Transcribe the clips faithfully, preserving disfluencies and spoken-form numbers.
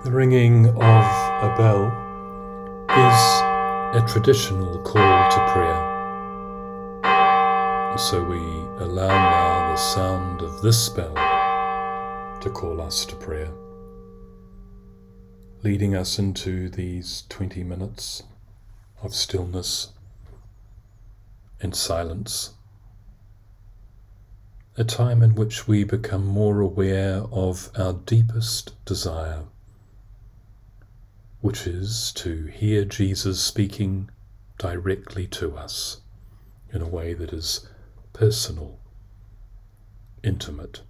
The ringing of a bell is a traditional call to prayer. So we allow now the sound of this bell to call us to prayer, leading us into these twenty minutes of stillness and silence, a time in which we become more aware of our deepest desire, which is to hear Jesus speaking directly to us in a way that is personal, intimate.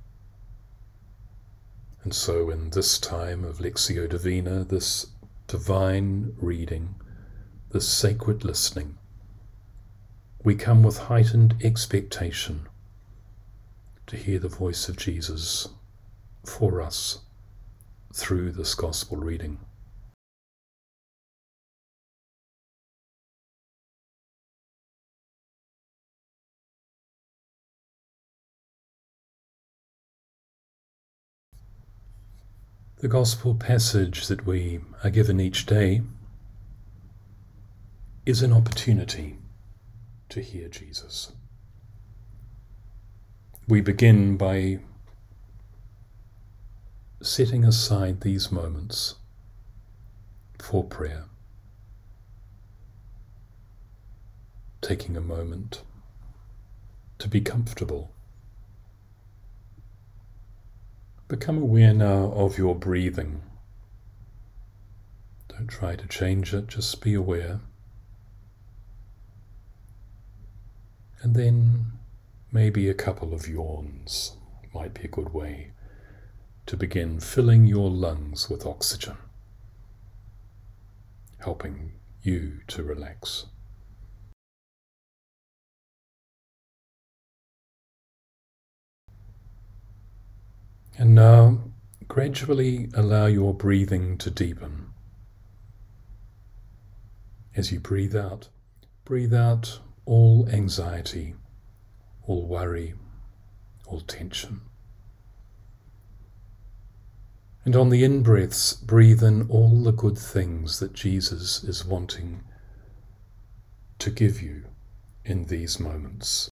And so in this time of Lectio Divina, this divine reading, this sacred listening, we come with heightened expectation to hear the voice of Jesus for us through this gospel reading. The gospel passage that we are given each day is an opportunity to hear Jesus. We begin by setting aside these moments for prayer, taking a moment to be comfortable. Become aware now of your breathing. Don't try to change it, just be aware. And then maybe a couple of yawns might be a good way to begin filling your lungs with oxygen, helping you to relax. And now, gradually allow your breathing to deepen. As you breathe out, breathe out all anxiety, all worry, all tension. And on the in-breaths, breathe in all the good things that Jesus is wanting to give you in these moments.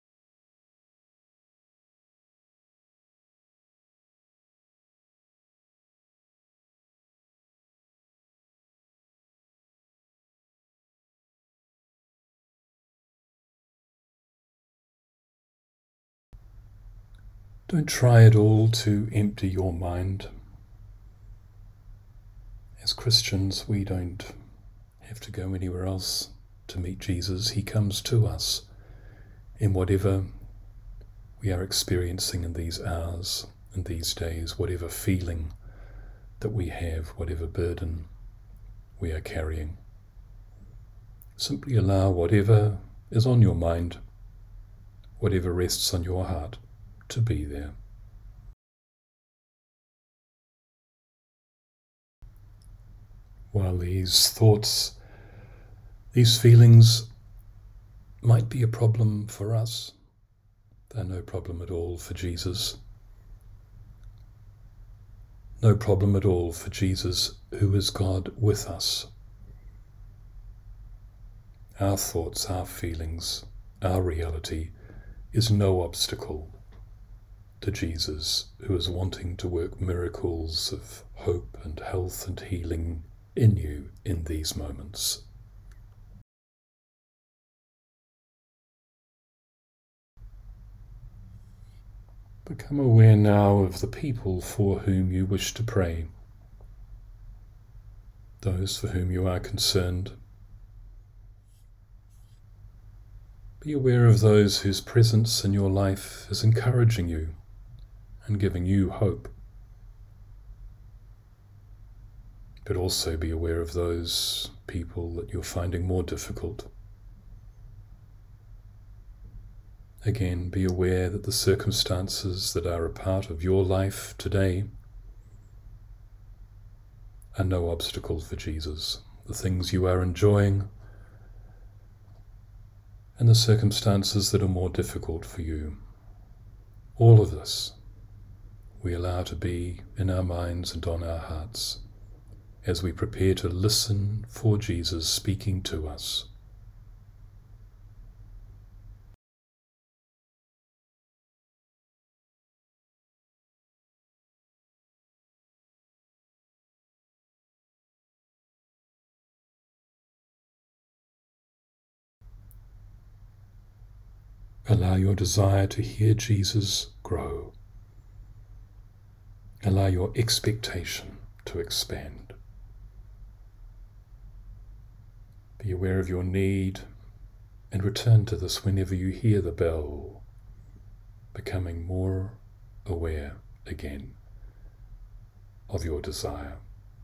Don't try at all to empty your mind. As Christians, we don't have to go anywhere else to meet Jesus. He comes to us in whatever we are experiencing in these hours, in these days, whatever feeling that we have, whatever burden we are carrying. Simply allow whatever is on your mind, whatever rests on your heart, to be there. While these thoughts, these feelings might be a problem for us, they're no problem at all for Jesus. No problem at all for Jesus, who is God with us. Our thoughts, our feelings, our reality is no obstacle to Jesus, who is wanting to work miracles of hope and health and healing in you in these moments. Become aware now of the people for whom you wish to pray, those for whom you are concerned. Be aware of those whose presence in your life is encouraging you and giving you hope. But also be aware of those people that you're finding more difficult. Again, be aware that the circumstances that are a part of your life today are no obstacle for Jesus. The things you are enjoying and the circumstances that are more difficult for you. All of this we allow to be in our minds and on our hearts as we prepare to listen for Jesus speaking to us. Allow your desire to hear Jesus grow. Allow your expectation to expand. Be aware of your need and return to this whenever you hear the bell, becoming more aware again of your desire.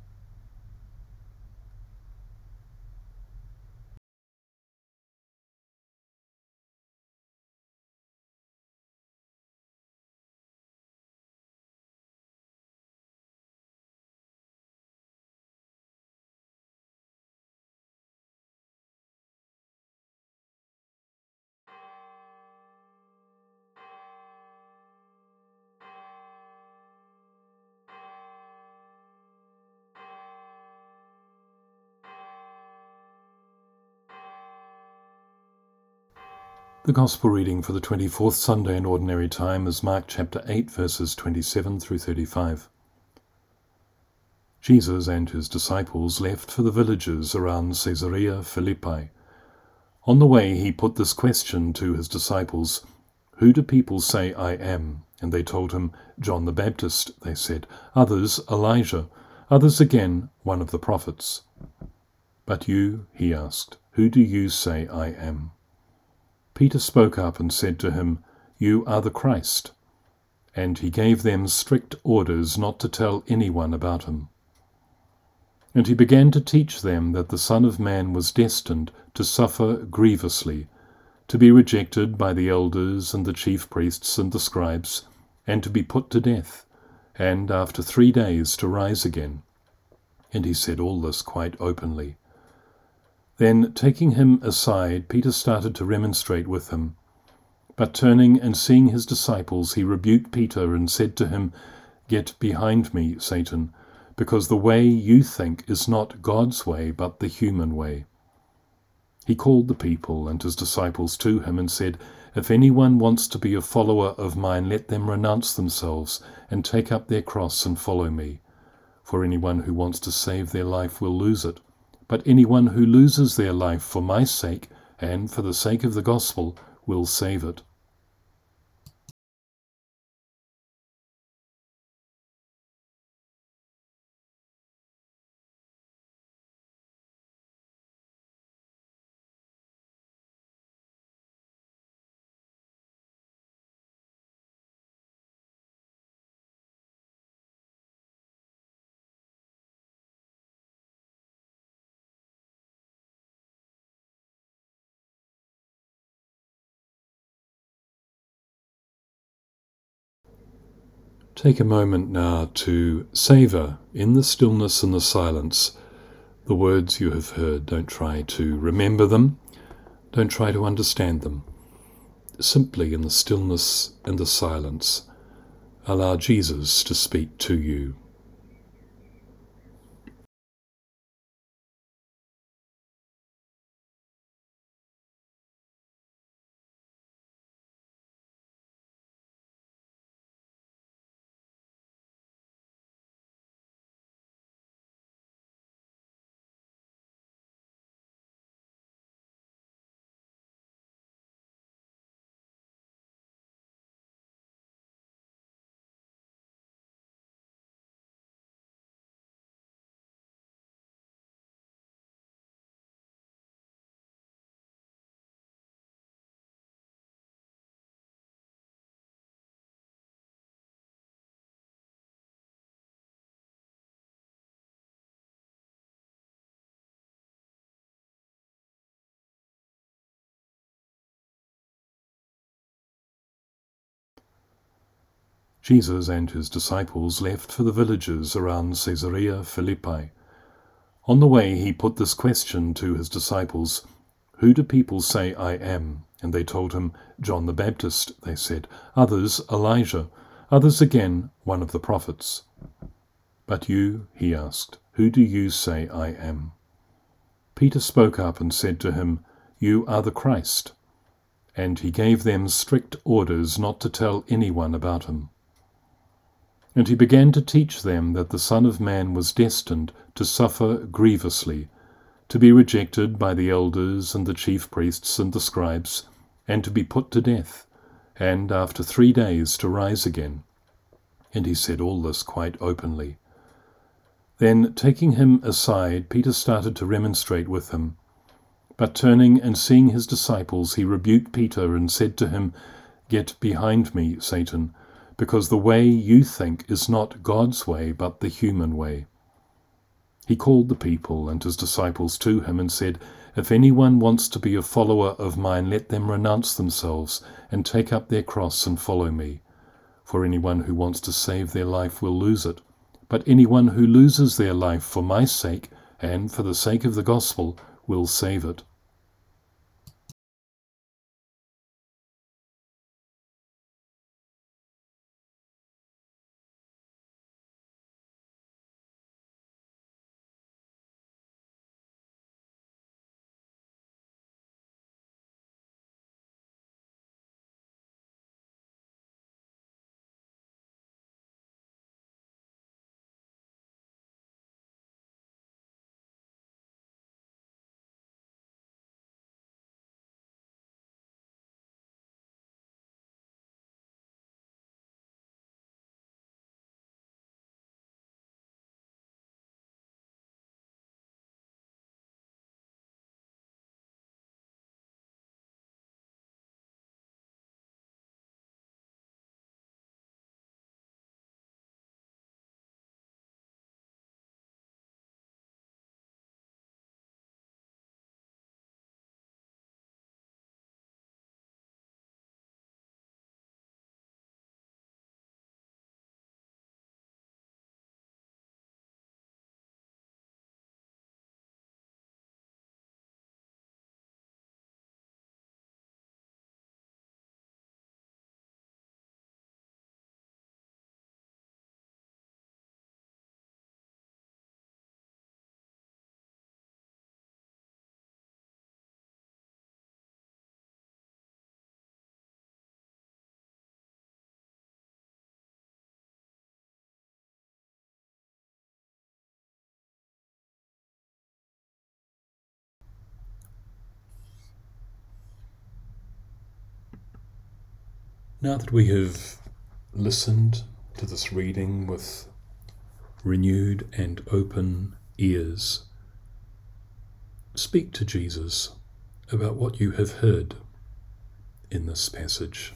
The Gospel reading for the twenty-fourth Sunday in Ordinary Time is Mark chapter eight, verses twenty-seven through thirty-five. Jesus and his disciples left for the villages around Caesarea Philippi. On the way he put this question to his disciples, "Who do people say I am?" And they told him, "John the Baptist," they said. "Others, Elijah. Others again, one of the prophets." "But you," he asked, "who do you say I am?" Peter spoke up and said to him, "You are the Christ." And he gave them strict orders not to tell anyone about him. And he began to teach them that the Son of Man was destined to suffer grievously, to be rejected by the elders and the chief priests and the scribes, and to be put to death, and after three days to rise again. And he said all this quite openly. Then, taking him aside, Peter started to remonstrate with him. But turning and seeing his disciples, he rebuked Peter and said to him, "Get behind me, Satan, because the way you think is not God's way, but the human way." He called the people and his disciples to him and said, "If anyone wants to be a follower of mine, let them renounce themselves and take up their cross and follow me. For anyone who wants to save their life will lose it. But anyone who loses their life for my sake and for the sake of the gospel will save it." Take a moment now to savour, in the stillness and the silence, the words you have heard. Don't try to remember them. Don't try to understand them. Simply in the stillness and the silence, allow Jesus to speak to you. Jesus and his disciples left for the villages around Caesarea Philippi. On the way he put this question to his disciples, "Who do people say I am?" And they told him, "John the Baptist," they said. "Others, Elijah. Others again, one of the prophets." "But you," he asked, "Who do you say I am?" Peter spoke up and said to him, "You are the Christ." And he gave them strict orders not to tell anyone about him. And he began to teach them that the Son of Man was destined to suffer grievously, to be rejected by the elders and the chief priests and the scribes, and to be put to death, and after three days to rise again. And he said all this quite openly. Then, taking him aside, Peter started to remonstrate with him. But turning and seeing his disciples, he rebuked Peter and said to him, "Get behind me, Satan, because the way you think is not God's way, but the human way." He called the people and his disciples to him and said, "If anyone wants to be a follower of mine, let them renounce themselves and take up their cross and follow me. For anyone who wants to save their life will lose it, but anyone who loses their life for my sake and for the sake of the gospel will save it." Now that we have listened to this reading with renewed and open ears, speak to Jesus about what you have heard in this passage.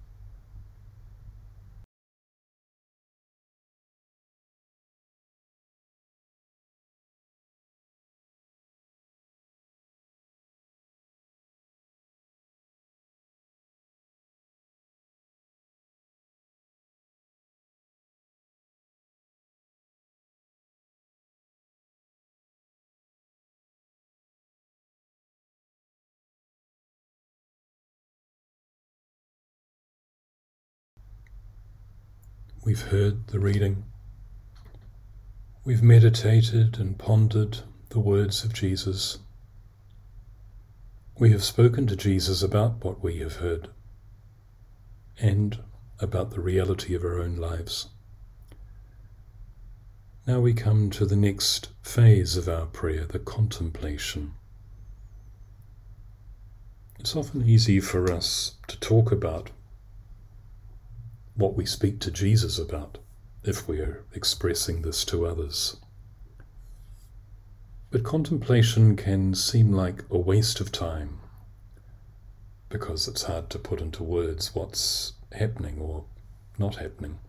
We've heard the reading. We've meditated and pondered the words of Jesus. We have spoken to Jesus about what we have heard and about the reality of our own lives. Now we come to the next phase of our prayer, the contemplation. It's often easy for us to talk about what we speak to Jesus about if we are expressing this to others. But contemplation can seem like a waste of time because it's hard to put into words what's happening or not happening.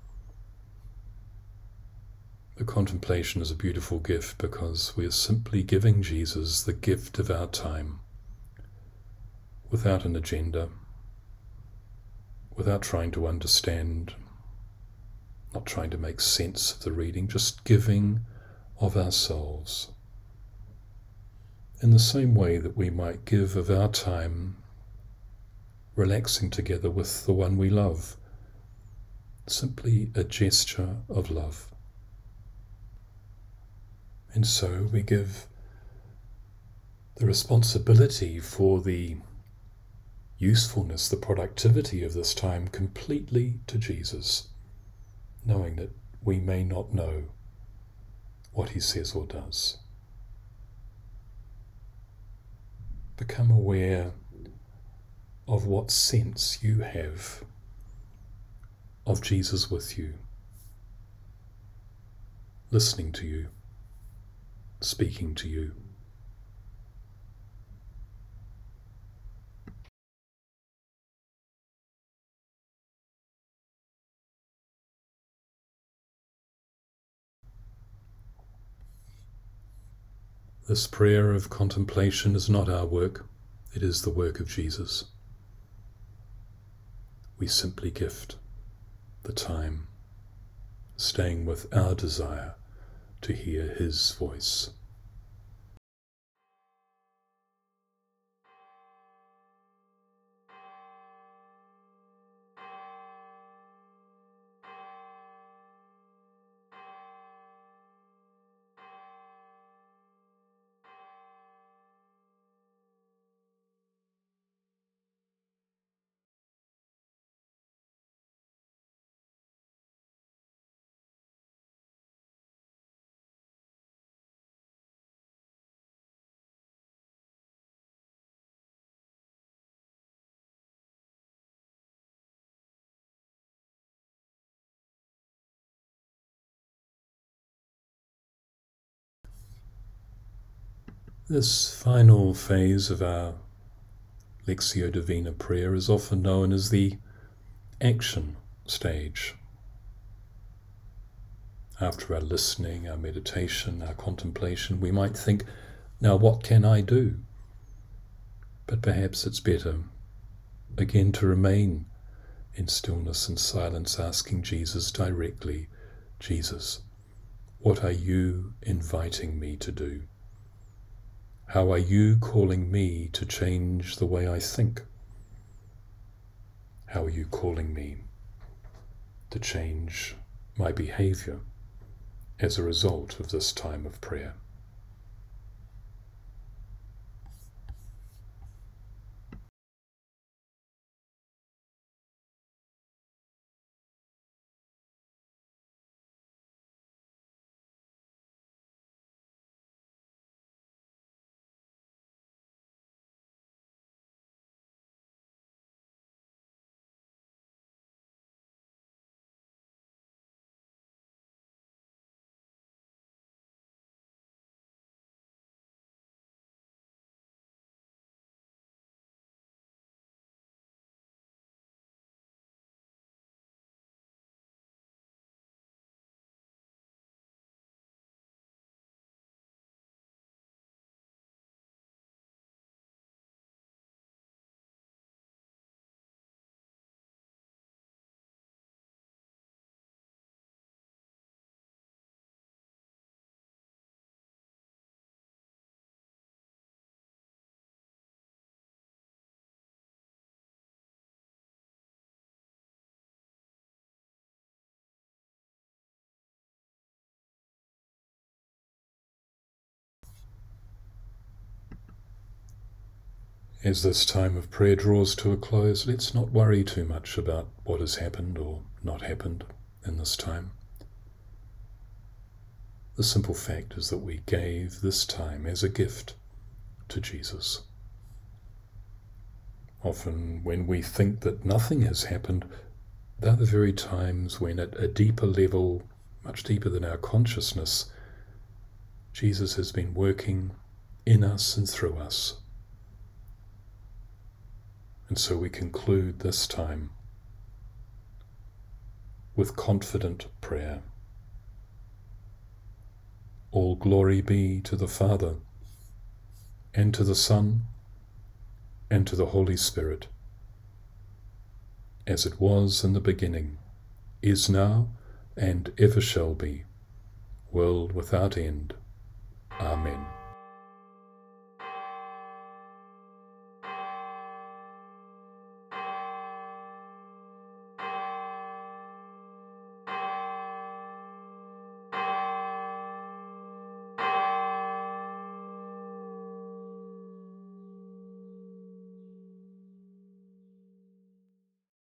The contemplation is a beautiful gift because we are simply giving Jesus the gift of our time without an agenda, without trying to understand, not trying to make sense of the reading, just giving of ourselves. In the same way that we might give of our time relaxing together with the one we love, simply a gesture of love. And so we give the responsibility for the usefulness, the productivity of this time completely to Jesus, knowing that we may not know what he says or does. Become aware of what sense you have of Jesus with you, listening to you, speaking to you. This prayer of contemplation is not our work, it is the work of Jesus. We simply gift the time, staying with our desire to hear his voice. This final phase of our Lectio Divina prayer is often known as the action stage. After our listening, our meditation, our contemplation, we might think, now what can I do? But perhaps it's better, again, to remain in stillness and silence, asking Jesus directly, Jesus, what are you inviting me to do? How are you calling me to change the way I think? How are you calling me to change my behavior as a result of this time of prayer? As this time of prayer draws to a close, let's not worry too much about what has happened or not happened in this time. The simple fact is that we gave this time as a gift to Jesus. Often when we think that nothing has happened, they're the very times when at a deeper level, much deeper than our consciousness, Jesus has been working in us and through us. And so we conclude this time with confident prayer. All glory be to the Father, and to the Son, and to the Holy Spirit, as it was in the beginning, is now, and ever shall be, world without end. Amen.